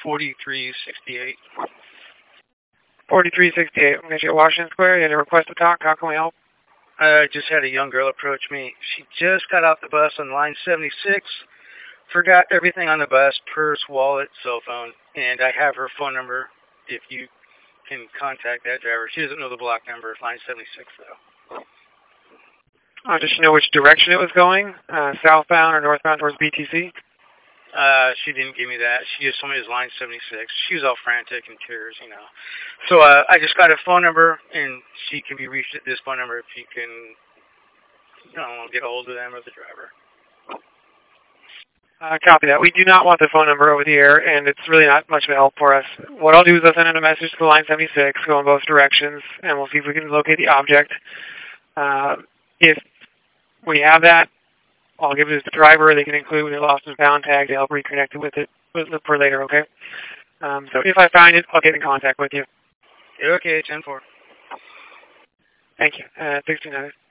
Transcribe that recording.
4368. 4368. I'm going to get Washington Square. You had a request to talk. How can we help? I just had a young girl approach me. She just got off the bus on line 76, forgot everything on the bus, purse, wallet, cell phone, and I have her phone number if you can contact that driver. She doesn't know the block number of line 76, though. Does she know which direction it was going? Southbound or northbound towards BTC? She didn't give me that. She just told me it was line 76. She was all frantic and tears, you know. So I just got a phone number, and she can be reached at this phone number if you can, get a hold of them or the driver. Copy that. We do not want the phone number over the air, and it's really not much of a help for us. What I'll do is I'll send in a message to line 76, go in both directions, and we'll see if we can locate the object. If we have that, I'll give it to the driver. They can include a lost and found tag to help reconnect it with it for later, okay? So if I find it, I'll get in contact with you. Okay, 10-4. Thank you. 1600.